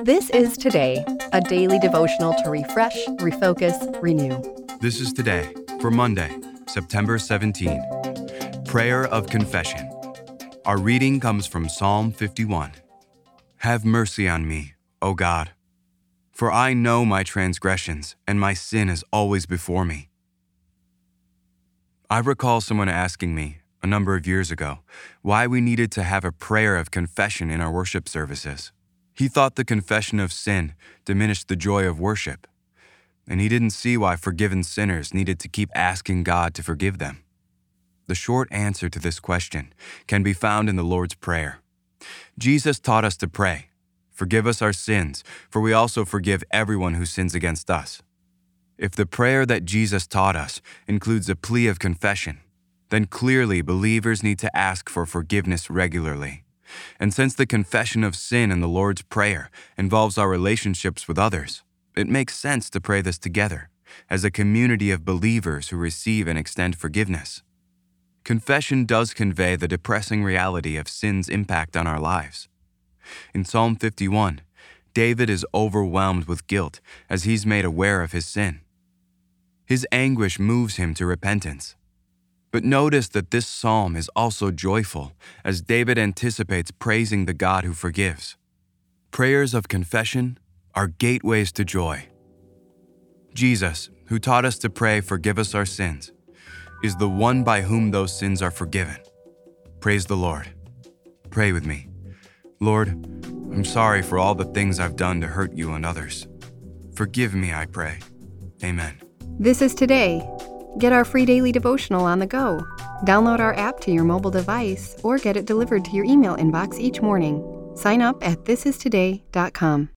This is Today, a daily devotional to refresh, refocus, renew. This is Today for Monday, September 17. Prayer of Confession. Our reading comes from Psalm 51. Have mercy on me, O God, for I know my transgressions, and my sin is always before me. I recall someone asking me, a number of years ago, why we needed to have a prayer of confession in our worship services. He thought the confession of sin diminished the joy of worship, and he didn't see why forgiven sinners needed to keep asking God to forgive them. The short answer to this question can be found in the Lord's Prayer. Jesus taught us to pray, "Forgive us our sins, for we also forgive everyone who sins against us." If the prayer that Jesus taught us includes a plea of confession, then clearly believers need to ask for forgiveness regularly. And since the confession of sin in the Lord's Prayer involves our relationships with others, it makes sense to pray this together, as a community of believers who receive and extend forgiveness. Confession does convey the depressing reality of sin's impact on our lives. In Psalm 51, David is overwhelmed with guilt as he's made aware of his sin. His anguish moves him to repentance. But notice that this psalm is also joyful, as David anticipates praising the God who forgives. Prayers of confession are gateways to joy. Jesus, who taught us to pray, "Forgive us our sins," is the one by whom those sins are forgiven. Praise the Lord. Pray with me. Lord, I'm sorry for all the things I've done to hurt you and others. Forgive me, I pray. Amen. This is Today. Get our free daily devotional on the go. Download our app to your mobile device or get it delivered to your email inbox each morning. Sign up at thisistoday.com.